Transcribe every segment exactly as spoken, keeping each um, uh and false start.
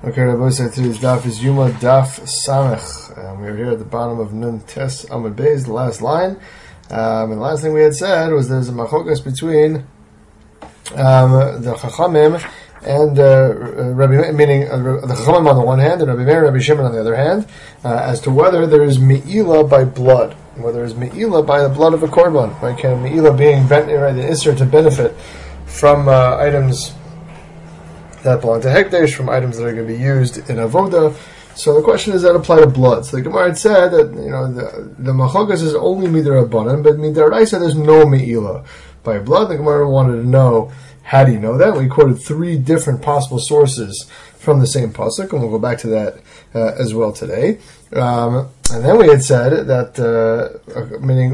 Okay, Rabbi said today's daf is Yuma Daf Samech. Um, we're here at the bottom of Nun Tes Amud Beis, the last line. Um, and the last thing we had said was there's a machokas between um, the Chachamim and uh, Rabbi, meaning uh, the Chachamim on the one hand and Rabbi Meir and Rabbi Shimon on the other hand, uh, as to whether there is Me'ilah by blood, whether there is Me'ilah by the blood of a korban. Right? Can Me'ilah being bent, right, the Isser to benefit from uh, items that belong to Hekdesh, from items that are going to be used in Avoda. So the question is, that apply to blood? So the Gemara had said that, you know, the, the Machokas is only Midarabanan, but Midaraisa there's no Me'ilah by blood. The Gemara wanted to know, how do you know that? We quoted three different possible sources from the same pasuk, and we'll go back to that uh, as well today. Um, and then we had said that, uh, meaning,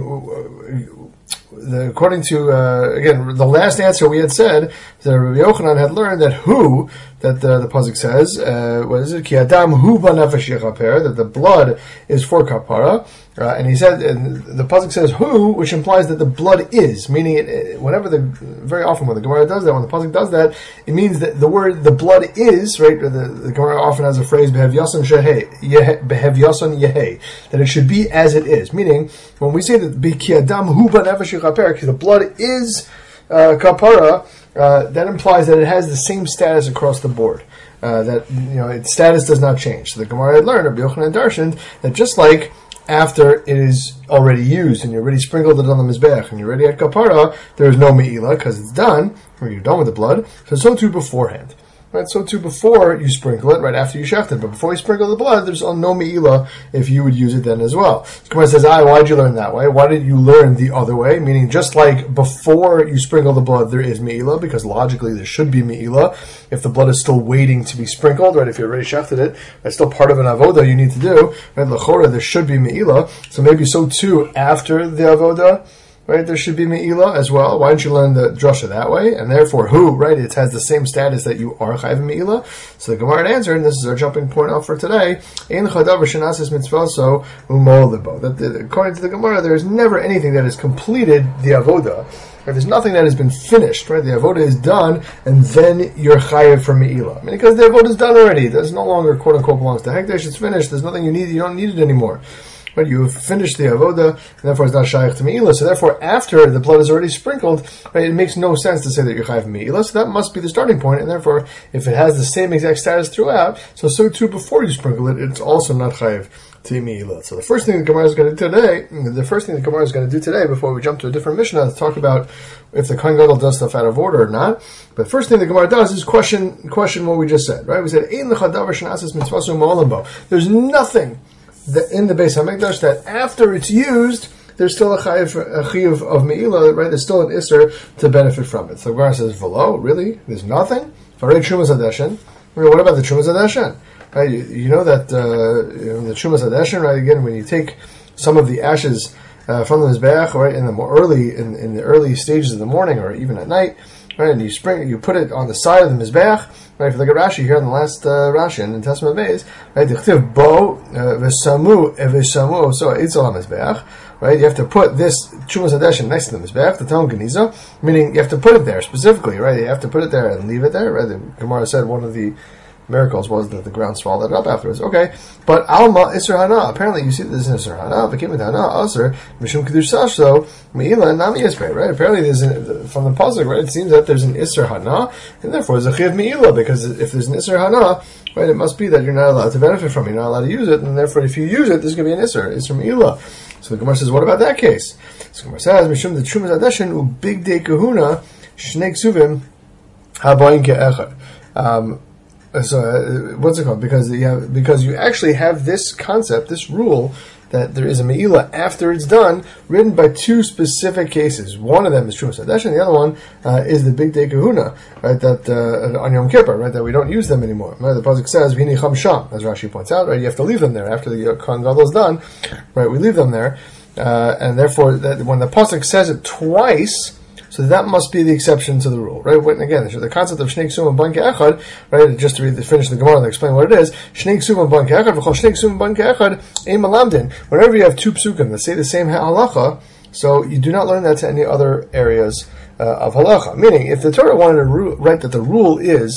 The, according to, uh, again, the last answer we had said that Rabbi Yochanan had learned that who, that the, the pasuk says, uh, what is it? Ki adam hu b'nefesh yichaper, that the blood is for kapara. Uh, and he said, and the pasuk says who, which implies that the blood is, meaning it, it, whenever the, very often when the Gemara does that, when the pasuk does that, it means that the word, the blood is, right, the, the Gemara often has a phrase, behev yason shehei, behev yason yehei, that it should be as it is, meaning, when we say that ki adam hu b'nefesh yichaper, because the blood is uh, kapara, uh, that implies that it has the same status across the board. Uh, that, you know, its status does not change. So the Gemara had learned, Rabbi Yochanan darshaned, that just like after it is already used and you already sprinkled it on the Mizbeach and you're ready at kapara, there is no me'ilah because it's done, or you're done with the blood. So so too beforehand. Right, so too before you sprinkle it, right after you shecht it, but before you sprinkle the blood, there's no me'ilah if you would use it then as well. So Gemara says, ah, why did you learn that way? Why did you learn the other way? Meaning, just like before you sprinkle the blood, there is me'ilah, because logically there should be me'ilah. If the blood is still waiting to be sprinkled, right, if you already shechted it, that's still part of an avoda you need to do, right, l'chora, there should be me'ilah. So maybe so too after the avoda, right, there should be me'ilah as well. Why don't you learn the drasha that way? And therefore, who, right, it has the same status that you are chayav me'ilah. So the Gemara answered, and this is our jumping point off for today, ein chadav shenasis mitzvaso umol libo. That according to the Gemara, there is never anything that has completed the avoda. Right, there's nothing that has been finished, right? The avoda is done, and then you're chayav for me'ilah. I mean, because the avoda is done already. It no longer, quote unquote, belongs to Hekdesh. It's finished. There's nothing you need. You don't need it anymore. But you have finished the avoda, and therefore it's not shaykh to me'ilah. So therefore, after the blood is already sprinkled, right, it makes no sense to say that you're chayav me'ilah. So that must be the starting point. And therefore, if it has the same exact status throughout, so so too before you sprinkle it, it's also not chayav to me'ilah. So the first thing the Gemara is going to do today, the first thing the Gemara is going to do today, before we jump to a different Mishnah to talk about if the Kohen Gadol does stuff out of order or not. But the first thing the Gemara does is question question what we just said. Right? We said ein l'chadavar shenasis mitzvasu ma'olam bo. There's nothing that in the Beis Hamikdash that after it's used, there's still a chayiv, a chiyuv of me'ilah, right? There's still an isser to benefit from it. So the Gemara says, "V'lo, really? There's nothing." Already Trumas Hadeshen. What about the Trumas Hadeshen? Right? You, you know that uh, you know, the Trumas Hadeshen, right? Again, when you take some of the ashes uh, from the mizbeach, right, in the more early in, in the early stages of the morning or even at night, right, and you spring, you put it on the side of the mizbeach. Right, if you look at Rashi here in the last uh, Rashi in Testament Beis, right, dichtiv bo v'samu v'samu so itzol hamizbeach. Right, you have to put this Trumas Hadeshen next to the mizbeach, the Talmud Geniza, meaning you have to put it there specifically. Right, you have to put it there and leave it there. Right, the Gemara said one of the miracles was that the ground swallowed it up afterwards. Okay, but Alma Isser Hana. Apparently, you see that there's an Isser Hana. Became a Hana Aser Mishum Kedush Sashlo Me'ilah Nami Yisbei. Right. Apparently, there's an, from the pasuk. Right. It seems that there's an Isser Hana, and therefore there's a Chiv Me'ilah, because if there's an Isser Hana, right, it must be that you're not allowed to benefit from it. You're not allowed to use it, and therefore, if you use it, there's going to be an Isser Isser Me'ilah. So the Gemara says, what about that case? So the Gemara says, Mishum the Trumas Hadeshen u Big Day Kahuna Shnei Ksuvim Habayin Ke'echad. Um, So uh, what's it called? Because you have, because you actually have this concept, this rule, that there is a me'ilah after it's done, written by two specific cases. One of them is Trumas Hadeshen, the other one uh, is the Big Day Kahuna, right? That uh, on Yom Kippur, right? That we don't use them anymore. Right? The pasuk says V'hini cham sham, as Rashi points out, right? You have to leave them there after the Kohen Gadol is done, right? We leave them there, uh, and therefore, that when the pasuk says it twice. So that must be the exception to the rule, right? When, again, the concept of Shnei Ksum and Ban Ke'echad, right? Just to read, finish the Gemara and explain what it is. Shnei Ksum and Ban Ke'echad, v'chol Shnei Ksum and Ban Ke'echad, ein malamdin. Whenever you have two psukim that say the same halacha, so you do not learn that to any other areas uh, of halacha. Meaning, if the Torah wanted to ru- write that the rule is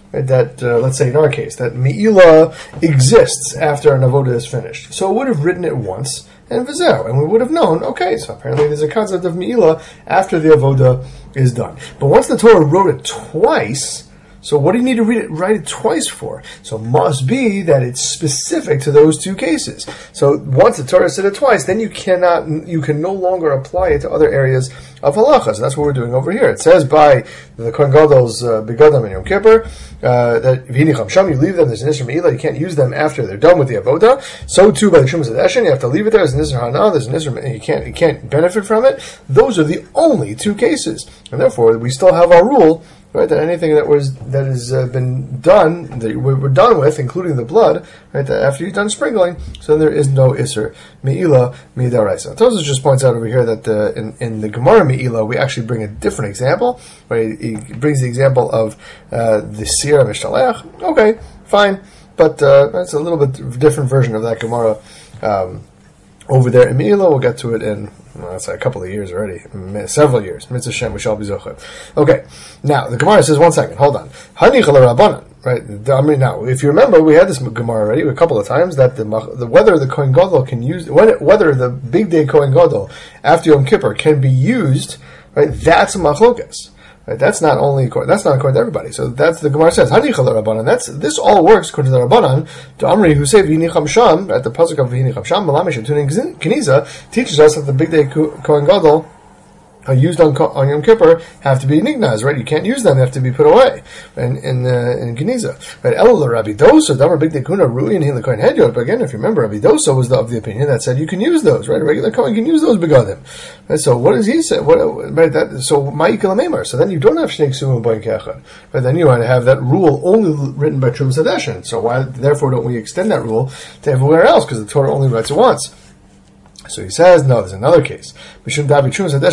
right, that, uh, let's say in our case, that Me'ila exists after an avoda is finished. So it would have written it once, and v'zeh, and we would have known, okay, so apparently there's a concept of Me'ila after the avoda is done. But once the Torah wrote it twice, so what do you need to read it, write it twice for? So it must be that it's specific to those two cases. So once the Torah said it twice, then you cannot, you can no longer apply it to other areas of halacha. So that's what we're doing over here. It says by the Kohen Gadol's uh, begadam and Yom Kippur uh, that v'hinicham sham, you leave them. There's an isra me'ila. You can't use them after they're done with the avoda. So too by the Shumas Hadeshin, you have to leave it there. There's an isra hana. There's an isra, you can't you can't benefit from it. Those are the only two cases, and therefore we still have our rule. Right, that anything that was that has uh, been done, that we're done with, including the blood, right, that after you've done sprinkling, so there is no iser me'ila midaraisa. Tosfos just points out over here that the, in, in the Gemara me'ila, we actually bring a different example. Right, he brings the example of uh, the sira mishtalech. Okay, fine, but uh, that's a little bit different version of that Gemara um, over there in me'ila. We'll get to it in. Well, that's a couple of years already, several years. Mitzvah Shem, we shall be zocher. Okay, now the Gemara says, one second, hold on. Hanichal Rabbanan, right? I mean, now, if you remember, we had this Gemara already a couple of times that the, the whether the Kohen Gadol can use whether the big day Kohen Gadol after Yom Kippur can be used, right? That's a machlokas. Right, that's not only that's not according to everybody. So that's the Gemara says Hanichal Rabbanan. That's this all works according to the Rabbanan. To Amri who say V'hinicham Sham at the pasuk of V'hinicham Sham Malamish Tuning Keniza teaches us that the big day Kohen Gadol are used on, on Yom Kippur have to be nignaz, right? You can't use them; they have to be put away in in, uh, in Geniza, right? Elul Rabbi Dosa, Damar Big Dekuna Rui and Hila Kohen Hedyot. But again, if you remember, Rabbi Dosa was the, of the opinion that said you can use those, right? A regular Kohen can use those begadim. Right? So what does he say? What right? That so Ma'ikal Meimar. So then you don't have Shnei Ksumim Boin Kechad, right? Then you want to have that rule only written by Trumas Hadeshin. So why? Therefore, don't we extend that rule to everywhere else? Because the Torah only writes it once. So he says, no, there's another case. Right? Again,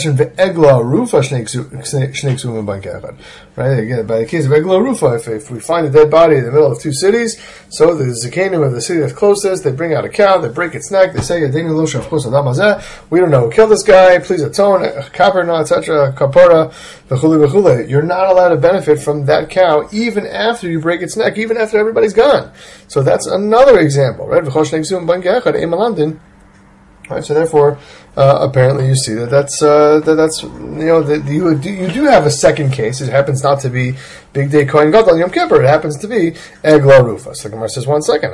by the case of Egla Rufa, if, if we find a dead body in the middle of two cities, so the Zakanim of the city that's closest, they bring out a cow, they break its neck, they say, we don't know who killed this guy, please atone, kaperna, et cetera, kapora, v'chulu v'chulu. You're not allowed to benefit from that cow even after you break its neck, even after everybody's gone. So that's another example, right? Right, so therefore, uh, apparently, you see that that's uh, that that's you know that you do, you do have a second case. It happens not to be Big Day Kohen Gadol Yom Kippur. It happens to be Egla Rufa. So the Gemara says, one second,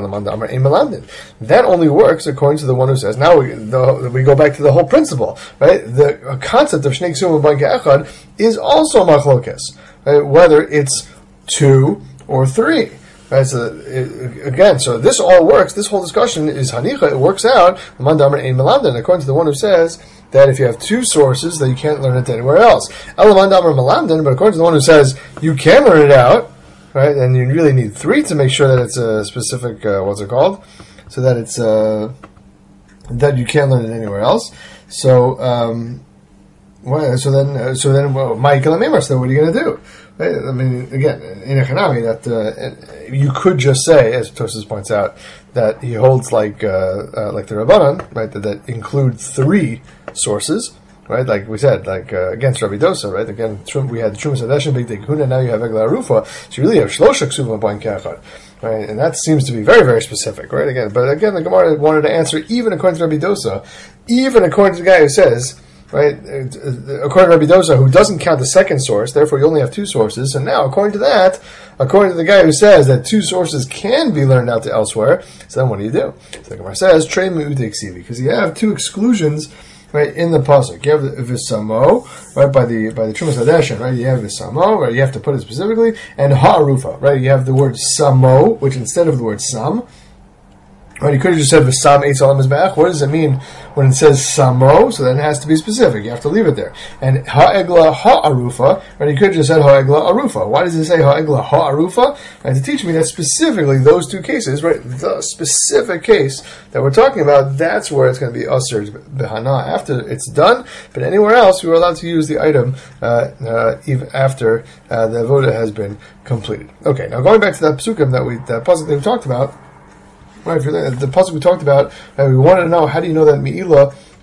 that only works according to the one who says. Now we the, we go back to the whole principle, right? The concept of Shnei Ksumim B'Nei Echad is also machlokes, right? Whether it's two or three. Right, so it, again, so this all works. This whole discussion is hanicha. It works out. According to the one who says that if you have two sources, that you can't learn it anywhere else. But according to the one who says you can learn it out, right, and you really need three to make sure that it's a specific. Uh, what's it called? So that it's uh, that you can't learn it anywhere else. So, um, well, so then, uh, so then, well, Michael and Mimar. So what are you going to do? Right? I mean, again, in Echanami, that uh, you could just say, as Tosfos points out, that he holds like uh, uh, like the Rabbanan, right? That, that include three sources, right? Like we said, like uh, against Rabbi Dosa, right? Again, we had the Trumas Hadeshin, Big Day Kahuna, now you have Egla Rufa, so you really have Shlosha Ksuvim B'Nei Echad, right? And that seems to be very, very specific, right? Again, but again, the Gemara wanted to answer, even according to Rabbi Dosa, even according to the guy who says, right, according to Rabbi Dosa, who doesn't count the second source, therefore you only have two sources. And now, according to that, according to the guy who says that two sources can be learned out to elsewhere, so then what do you do? So the Gemara says, Trei Me'ute Ksivi, because you have two exclusions, right, in the pasuk. You have the Visamo, right, by the by the Trumas Hadeshin, right, you have Visamo, right, you have to put it specifically, and Ha'arufa, right, you have the word Samo, which instead of the word Sam, right, you could have just said V'sam Eitz Al Mizbeach. What does it mean when it says Samo? So then it has to be specific. You have to leave it there. And Ha'egla Ha'arufa, right, you could have just said Ha'egla Arufa. Why does it say Ha'egla Ha'arufa? Right, to teach me that specifically those two cases, right, the specific case that we're talking about, that's where it's going to be Asr B'Hana after it's done. But anywhere else, we're allowed to use the item uh, uh, even after uh, the avoda has been completed. Okay, now going back to that psukim that we, that pasuk that we talked about. Right, if you're the pasuk we talked about, uh, we wanted to know how do you know that Me'ila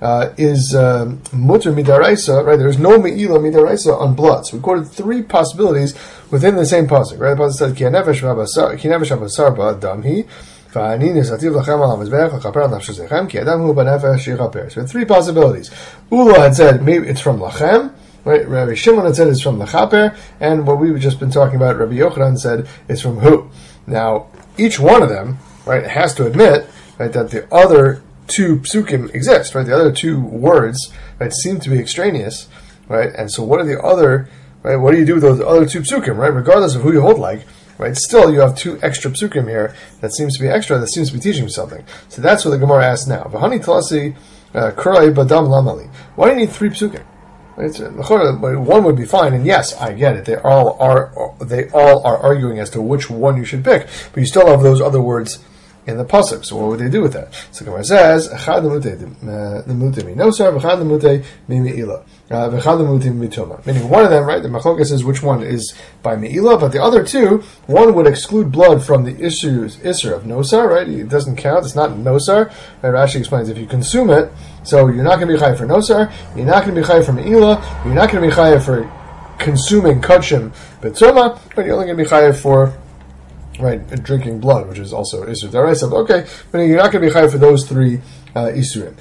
uh, is um, mutter midaraisa, right? There's no me'ila midaraisa on blood. So we quoted three possibilities within the same pasuk, right? The pasuk said, ki nefesh v'abasar, ki nefesh v'abasar ba'adam hi, v'ani nisativ l'chem al ha-mizbeach l'chaper al nafshosechem, ki adam hu b'nefesh yichaper. So we had three possibilities. Ula had said, maybe it's from lachem, right? Rabbi Shimon had said it's from the chaper, and what we've just been talking about, Rabbi Yochanan said it's from who? Now, each one of them, right, has to admit, right, that the other two psukim exist, right? The other two words, right, seem to be extraneous, right? And so what are the other, right, what do you do with those other two psukim, right? Regardless of who you hold like, right, still you have two extra psukim here that seems to be extra, that seems to be teaching you something. So that's what the Gemara asks now. V'hani talasi kurai badam lamali. Why do you need three psukim? Right? So, one would be fine, and yes, I get it. They all are they all are arguing as to which one you should pick, but you still have those other words in the pasuk. So what would they do with that? So Gemara says, "Echad lemutei mi nosar, v'chad lemutei mi meila, v'chad lemutei mi mitoma." Meaning one of them, right? The machlokas says which one is by meila, but the other two, one would exclude blood from the issues isser of nosar, right? It doesn't count. It's not nosar. Right? Rashi explains if you consume it, so you're not going to be chayav for nosar, you're not going to be chayav for meila, you're not going to be chayav for consuming kachim b'tzoma, but you're only going to be chayav for, right, drinking blood, which is also Isur Daraisa. Okay, but you're not going to be chayav for those three uh, Isurim.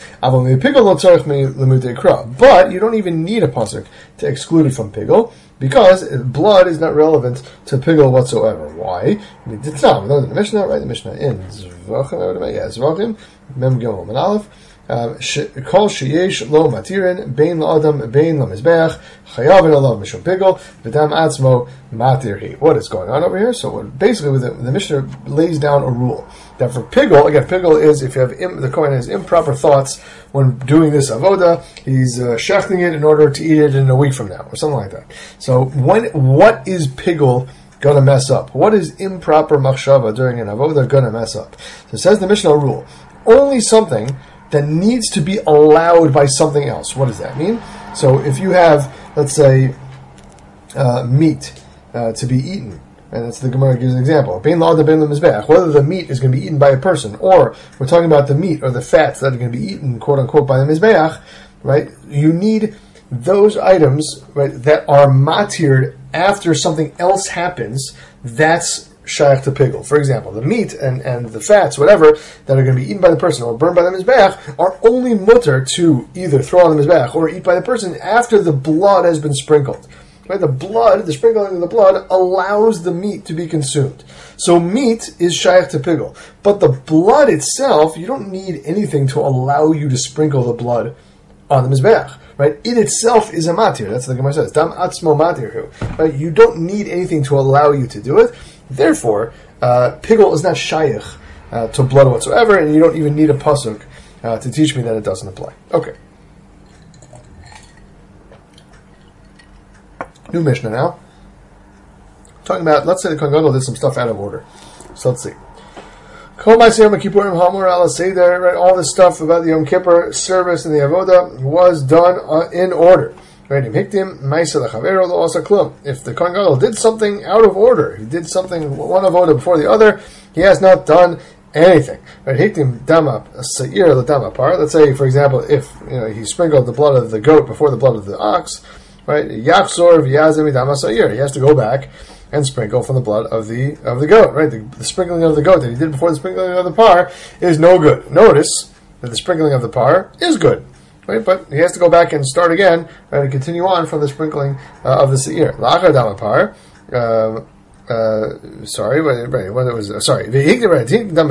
But you don't even need a pasuk to exclude it from pigel, because blood is not relevant to pigel whatsoever. Why? It's not. We know the Mishnah, right? The Mishnah in Zvachim, yeah, Zvachim, Mem Gimel and Aleph. Kol sheyesh lo matirin bein la'adam bein la'mizbeach chayavin alav mishum pigel v'dam atzmo matirhi. What is going on over here? So what, basically, the, the Mishnah lays down a rule that for pigel, again, pigel is if you have im, the Kohen has improper thoughts when doing this avoda, he's uh, shechting it in order to eat it in a week from now or something like that. So when what is pigel going to mess up? What is improper machshava during an avoda going to mess up? So it says the Mishnah rule: only something that needs to be allowed by something else. What does that mean? So if you have, let's say, uh, meat uh, to be eaten, and that's the Gemara gives an example, whether the meat is going to be eaten by a person, or we're talking about the meat or the fats that are going to be eaten, quote unquote, by the mizbeach, right? You need those items, right, that are matired after something else happens. That's shaykh to pigel. For example, the meat and, and the fats, whatever, that are going to be eaten by the person or burned by the mizbeach are only mutter to either throw on the mizbeach or eat by the person after the blood has been sprinkled. Right? The blood, the sprinkling of the blood allows the meat to be consumed. So meat is shaykh to pigel. But the blood itself, you don't need anything to allow you to sprinkle the blood on the mizbeach. Right? It itself is a matir. That's what the Gemara says. Dam atzmo matir. Right? You don't need anything to allow you to do it. Therefore, uh, pigel is not shaykh uh, to blood whatsoever, and you don't even need a pasuk uh, to teach me that it doesn't apply. Okay. New Mishnah now. Talking about, let's say the Kohen Gadol did some stuff out of order. So let's see. Right, all this stuff about the Yom Kippur service and the Avodah was done uh, in order. Right? If the Kohen Gadol did something out of order, he did something one avodah before the other, he has not done anything. Right? Let's say, for example, if you know he sprinkled the blood of the goat before the blood of the ox, right? He has to go back and sprinkle from the blood of the of the goat. Right? The, the sprinkling of the goat that he did before the sprinkling of the par is no good. Notice that the sprinkling of the par is good. Right, but he has to go back and start again, right, and continue on from the sprinkling uh, of the seir. Lachar damapar, uh, uh, sorry, right, when it was uh, sorry, right,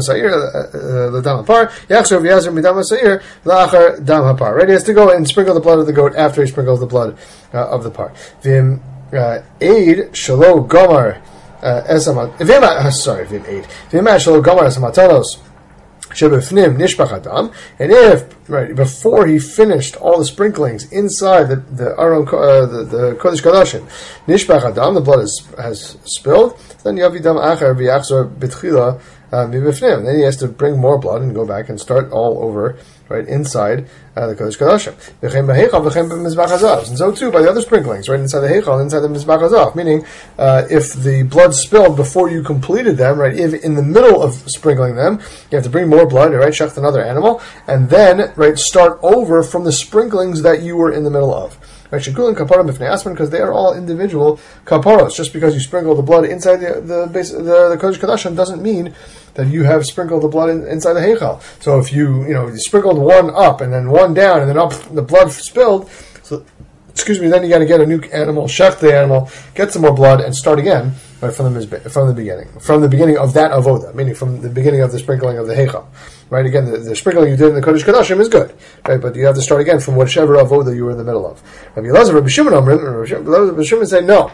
he has to go and sprinkle the blood of the goat after he sprinkles the blood uh, of the par. Vim aid shalo gomar esamat. Vim sorry, vim aid. Vim shalo gomar esamatalos. And if right before he finished all the sprinklings inside the the Aron, uh, the, the Kodesh Kodashim, nishbach adam, the blood is, has spilled, then yavidam achar v'yachzor betchila mibifnim. Then he has to bring more blood and go back and start all over, right inside uh, the Kodesh Kodashim. And so too by the other sprinklings, right inside the heichal, inside the mizbach hazav. Meaning, uh, if the blood spilled before you completed them, right, if in the middle of sprinkling them, you have to bring more blood, right, shecht another animal, and then right, start over from the sprinklings that you were in the middle of. Right, shekulim kaparim b'fnei asman, because they are all individual kaparos. Just because you sprinkle the blood inside the the base, the, the kodesh kadashim doesn't mean that you have sprinkled the blood in, inside the heichal. So if you you know you sprinkled one up and then one down and then up the blood spilled, so excuse me, then you got to get a new animal, shech the animal, get some more blood, and start again right from the from the beginning, from the beginning of that avoda, meaning from the beginning of the sprinkling of the heichal. Right, again, the, the sprinkling you did in the Kodesh Kadashim is good, right? But you have to start again from whichever avoda you were in the middle of. Rabbi Elazar, Rabbi Shimon, Rabbi Shimon say no.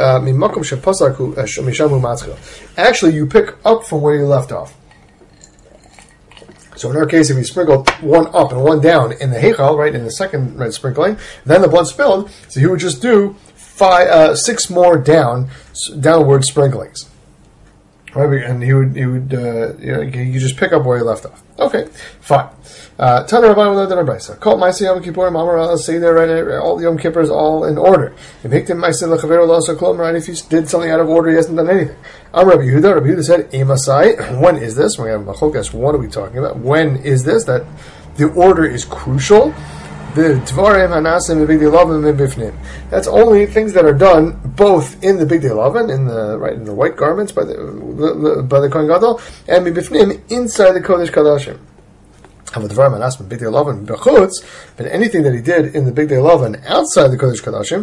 Actually, you pick up from where you left off. So in our case, if you sprinkled one up and one down in the heichal, right, in the second right, sprinkling, then the blood spilled, so you would just do five, uh, six more down, downward sprinklings. Right, and he would, he would, uh, you know, you just pick up where he left off. Okay, fine. Uh, Tana Rabbi Wala Dana Brisa. Call Maisi Yom Kippur, Mamar say there, right, all Yom Kippurs all in order. If Hiktim Maisi Lechavero Lasa Klom, right, if you did something out of order, he hasn't done anything. Am Rabbi Yehuda, Rabbi Yehuda said, Emasai, when is this? We have Machokas, what are we talking about? When is this? That the order is crucial. That's only things that are done both in the Big Day Lavan, in the right in the white garments by the, the by the Kohen Gadol, and mibifnim inside the Kodesh Kadashim. But anything that he did in the Big Day Lavan outside the Kodesh Kadashim,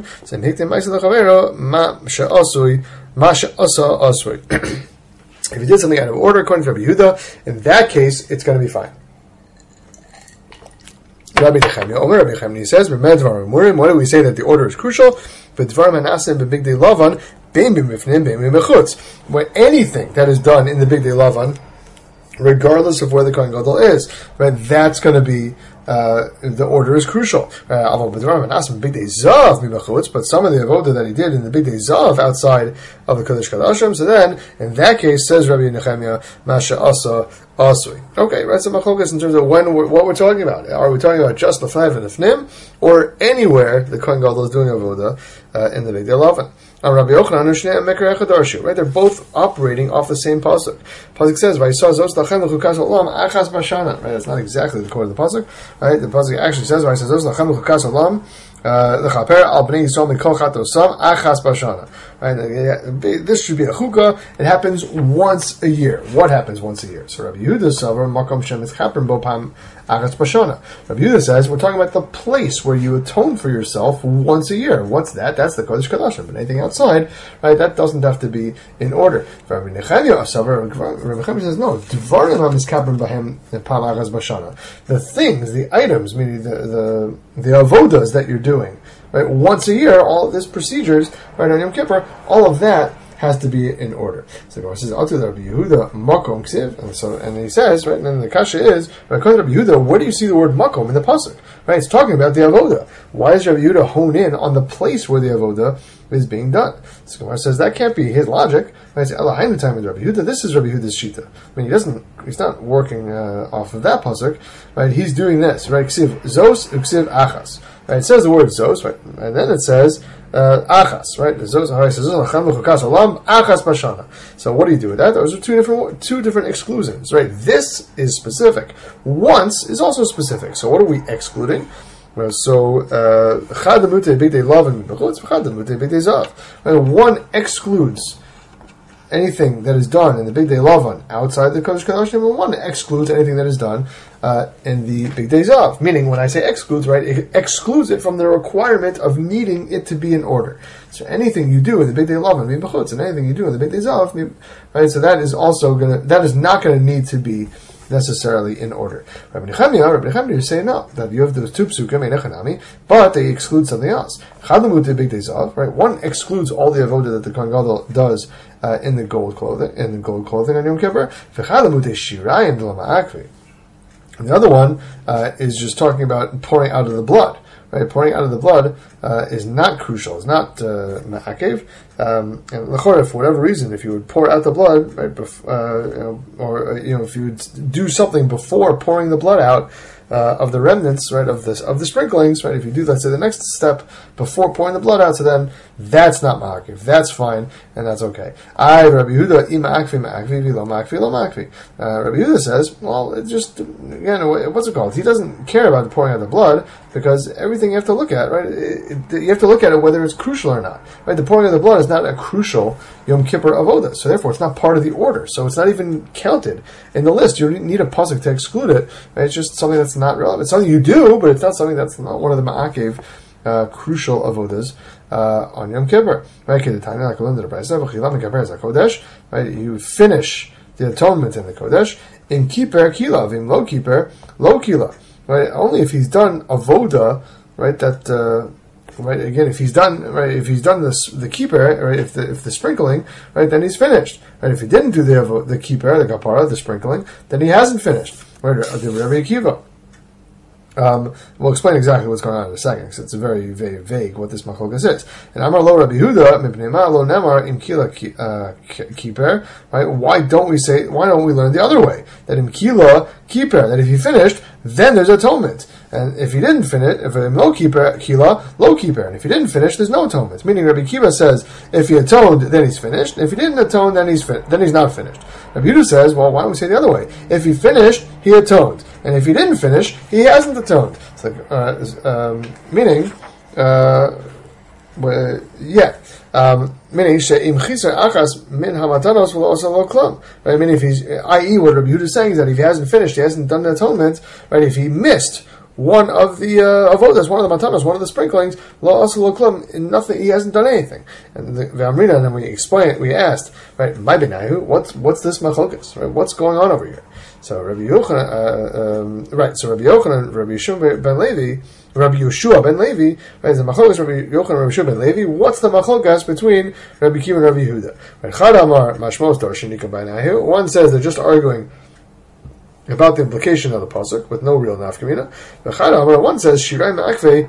if he did something out of order, according to Rabbi Yehuda, in that case, it's going to be fine. Rabbi Nechemia, Omer Rabbi Nechemia, he says, why do we say that the order is crucial? When anything that is done in the Big Day Lavan, regardless of where the Kohen Gadol is, right, that's going to be, uh, the order is crucial. Uh, but some of the avodah that he did in the Big Day Zav outside of the Kodesh Kadashim, so then, in that case, says Rabbi Nechemia, Masha Asa Asui. Okay, right, so machokas in terms of when we're, what we're talking about. Are we talking about just the five and the fnim, or anywhere the Kohen Gadol is doing avodah uh, in the Big Day Lavan? Right, they're both operating off the same pasuk. Pasuk says, "Right, it's not exactly the core of the pasuk. Right, the pasuk actually says, "Right, right, this should be a chukah. It happens once a year. What happens once a year? So Rabbi Yehuda saver makom shemitz chaper bopam achas bashana. Rabbi Yehuda says we're talking about the place where you atone for yourself once a year. What's that? That's the kodesh kadashim. But anything outside, right, that doesn't have to be in order. Rabbi Nechemia saver, Rabbi Nechemia says no. Dvarim hamis kaper b'hem pam achas bashana. The things, the items, meaning the the the avodas that you're doing. Right, once a year, all of these procedures, right, on Yom Kippur, all of that has to be in order. So the Gemara says, "Atu Rabbi Yehuda makom ksiv," and so, and he says, right, and then the kasha is, right, according to Rabbi Yehuda, where do you see the word makom in the pasuk? Right, it's talking about the avoda. Why does Rabbi Yehuda hone in on the place where the avoda is being done? So the Gemara says that can't be his logic. Right, so Elohim time with Rabbi Yehuda. This is Rabbi Yehuda's shita. I mean, he doesn't, he's not working uh, off of that pasuk. Right, he's doing this. Right, ksiv zos uksiv achas. Right, it says the word zos, right, and then it says uh, achas, right? Zos, achas bashana. So what do you do with that? Those are two different two different exclusions, right? This is specific. Once is also specific. So what are we excluding? Well, so chadamute big day love and bechutz, chadamute big day zav. One excludes anything that is done in the Big Day Lavan outside the Kodesh Kadashim, and one excludes anything that is done uh, in the Big Day Zav. Meaning, when I say excludes, right, it excludes it from the requirement of needing it to be in order. So anything you do in the Big Day Lavan, and anything you do in the Big Day Zav, right, so that is also going to, that is not going to need to be necessarily in order. Rabbi Nechemia, Rabbi Nechemia, you say no, that you have those two psukim, Einechanami, but they exclude something else. Chadamut Big Day Zav, right? One excludes all the avodah that the Kohen Gadol does uh, in the gold clothing, in the gold clothing on Yom Kippur. V'chadamut Shirayim L'ma'akvi. And the other one uh, is just talking about pouring out of the blood. Right, pouring out of the blood uh, is not crucial. It's not uh, ma'akev. Um, and l'chorah, for whatever reason, if you would pour out the blood, right, bef- uh, you know, or uh, you know, if you would do something before pouring the blood out, uh, of the remnants, right, of this of the sprinklings, right. If you do, let's say, the next step before pouring the blood out, so then that's not ma'akiv. That's fine, and that's okay. I Rabbi Yehuda ima akvi ma'akvi v'lo ma'akvi lo ma'akvi. Rabbi Yehuda says, well, it just again, what's it called? He doesn't care about pouring out the blood because everything you have to look at, right? It, it, you have to look at it whether it's crucial or not, right? The pouring of the blood is not a crucial Yom Kippur avoda, so therefore it's not part of the order. So it's not even counted in the list. You need a pasuk to exclude it. Right? It's just something that's not relevant. It's something you do, but it's not something that's not one of the ma'akev uh, crucial avodas uh, on Yom Kippur. Right? Right? You finish the atonement in the kodesh in kippur kila, in low kippur low kila. Right? Only if he's done avoda, right? That. Uh, Right again, if he's done right, if he's done this the keeper, right, if the if the sprinkling, right, then he's finished. Right, if he didn't do the the keeper, the kapara, the sprinkling, then he hasn't finished. Right, the Rabbi Akiva. Um, we'll explain exactly what's going on in a second, because it's very, very vague what this machlokas is. And Amar lo Rabbi Yehuda mipnei ma lo nemar im kila keeper. Right? Why don't we say? Why don't we learn the other way? That im kila keeper. That if he finished, then there's atonement. And if he didn't finish, if im lo keeper kila lo keeper. And if he didn't finish, there's no atonement. Meaning Rabbi Akiva says if he atoned, then he's finished. If he didn't atone, then he's fin- then he's not finished. Rabbi Yehuda says, well, why don't we say the other way? If he finished, he atoned. And if he didn't finish, he hasn't atoned. It's like, uh, um, meaning, uh, well, yeah, um, meaning, she'im chisar achas min hamatanos will also lo klum. Right? I mean, if he's, that is, what Rabbi Yehuda is saying is that if he hasn't finished, he hasn't done the atonement, right? If he missed one of the uh, avodas, one of the matanos, one of the sprinklings, lo also lo klum, nothing, he hasn't done anything. And the V'amrina, and then we explained, we asked, right, my benayu, what's what's this machlokas, right? What's going on over here? So Rabbi Yochanan, uh, um, right? So Rabbi Yochanan, Rabbi Yeshua ben Levi, Rabbi Yeshua ben Levi, right? The machlokas Rabbi Yochanan, Rabbi Yeshua ben Levi. What's the machlokas between Rabbi Akiva and Rabbi Yehuda? Right? Chad Amar Mashmos Darshanika Bainahu. One says they're just arguing about the implication of the pasuk with no real nafkamina. Chad Amar, one says Shirai Ma'akvei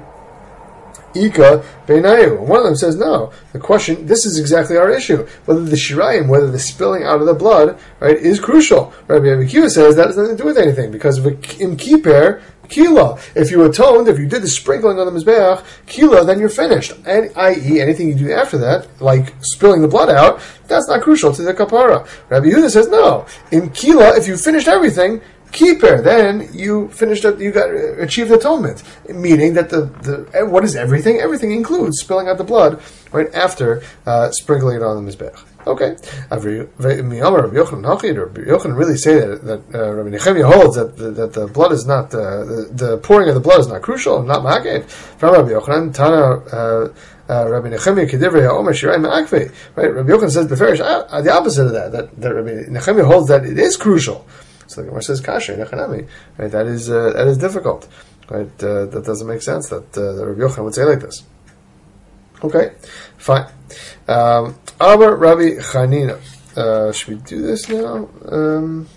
Ika Beinayu. One of them says no. The question, this is exactly our issue. Whether the shirayim, whether the spilling out of the blood, right, is crucial. Rabbi Akiva says that has nothing to do with anything, because of in kiper, kila. If you atoned, if you did the sprinkling on the mizbeach, kila, then you're finished. And, that is, anything you do after that, like spilling the blood out, that's not crucial to the kapara. Rabbi Yehuda says no. In kila, if you finished everything, keeper, then you finished up, you got achieved atonement, meaning that the, the what is everything? Everything includes spilling out the blood right after uh, sprinkling it on the mizbech. Okay, Rabbi Yochanan really say that that uh, Rabbi Nechemia holds that the, that the blood is not uh, the, the pouring of the blood is not crucial, not ma'akev. From Rabbi Yochanan, Tana. Uh, Uh, Rabbi Nechemia Kedivrei HaOmer Shirai Ma'akvei. Right, Rabbi Yochanan says beferish uh, the opposite of that. That, that Rabbi Nechemia holds that it is crucial. So the Gemara says kasher nechanami. Right, that is uh, that is difficult. Right, uh, that doesn't make sense. That, uh, that Rabbi Yochanan would say like this. Okay, fine. Um, Aber Rabbi Chanina. Uh, should we do this now? Um,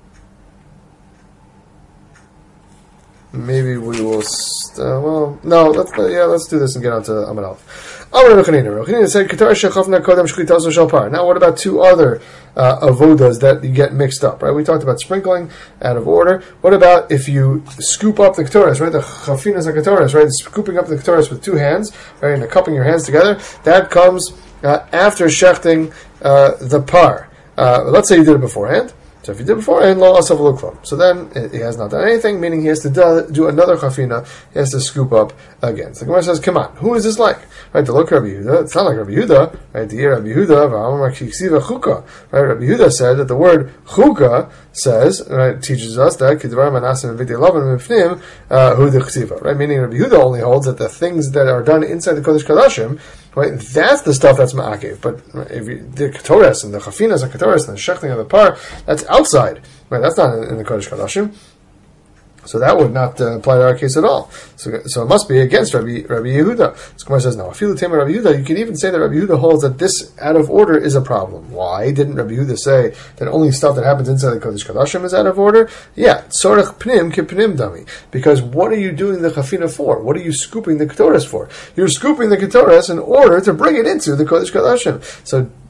Maybe we will. St- uh, well, no. Let's uh, yeah. Let's do this and get on to Amud Aleph. Amar Rabbi Chanina. Rabbi Chanina said, "Ketar shechafna kodem shchitaso shalpar." Now, what about two other uh, avodas that you get mixed up? Right. We talked about sprinkling out of order. What about if you scoop up the ketoras? Right. The chafinas and ketoras. Right. Scooping up the ketoras with two hands. Right. And cupping your hands together. That comes uh, after shechting uh, the par. Uh, let's say you did it beforehand. So if he did beforehand, lo asav lo klum. So then he has not done anything, meaning he has to do, do another chafina. He has to scoop up again. So the Gemara says, "Come on, who is this like?" Right, to look Rabbi Yehuda, it's not like Rabbi Yehuda. Right, to hear Rabbi Yehuda, right, Rabbi Yehuda said that the word chuka says, right, teaches us that kidvar manasim and videi lavan mifnim hu dechtiva. Right, meaning Rabbi Yehuda only holds that the things that are done inside the kodesh kadashim, right, that's the stuff that's ma'akev. But if you, the ketores and the chafinas and ketores and the shechting of the par, that's outside. Right, that's not in, in the kodesh kadashim. So that would not uh, apply to our case at all. So, so it must be against Rabbi, Rabbi Yehuda. So Gemara says, no, if you Rabbi Yehuda, you can even say that Rabbi Yehuda holds that this out of order is a problem. Why didn't Rabbi Yehuda say that only stuff that happens inside the Kodesh Kadashim is out of order? Yeah, tzorech pnim ki pnim dami. Because what are you doing the chafina for? What are you scooping the ketoras for? You're scooping the ketoras in order to bring it into the Kodesh Kadashim. So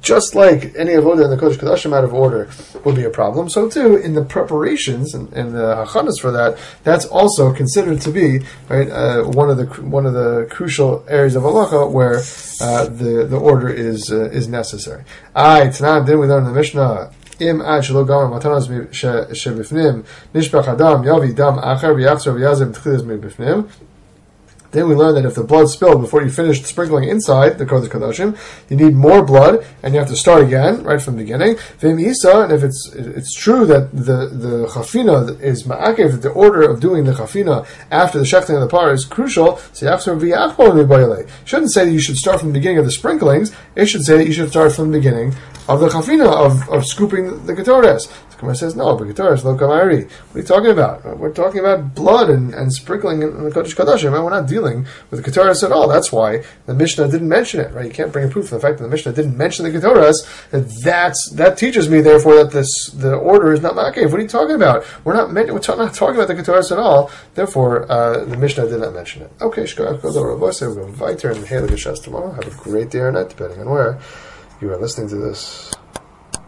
just like any avoda in the Kodesh Kodashim out of order would be a problem, so too in the preparations and, and the hachanas for that, that's also considered to be right uh, one of the one of the crucial areas of halacha where uh, the the order is uh, is necessary. Aye, tonight then we learn in the Mishnah. Im ad shelo gamar matanos shebifnim nishbach adam yavi dam acher v'yachzor v'yazem tchilas mibifnim. Then we learn that if the blood spilled before you finished sprinkling inside the Kodesh Kodashim, you need more blood, and you have to start again, right from the beginning. V'im isa, and if it's it's true that the, the chafina is ma'akev, that the order of doing the chafina after the shechting of the par is crucial, so you shouldn't say that you should start from the beginning of the sprinklings, it should say that you should start from the beginning of the chafina, of, of scooping the ketores. The Gemara says, no, but ketores lo kamari. What are you talking about? We're talking about blood and, and sprinkling in the Kodesh Kodashim. We're not dealing with the ketores at all. That's why the Mishnah didn't mention it, right? You can't bring a proof from the fact that the Mishnah didn't mention the ketores. That that's, that teaches me, therefore, that this the order is not ma'akev. What are you talking about? We're not we're not talking about the ketores at all. Therefore, uh, the Mishnah did not mention it. Okay, shkach kodor rabosei. We'll go weiter and hail the tomorrow. Have a great day or night, depending on where you are listening to this.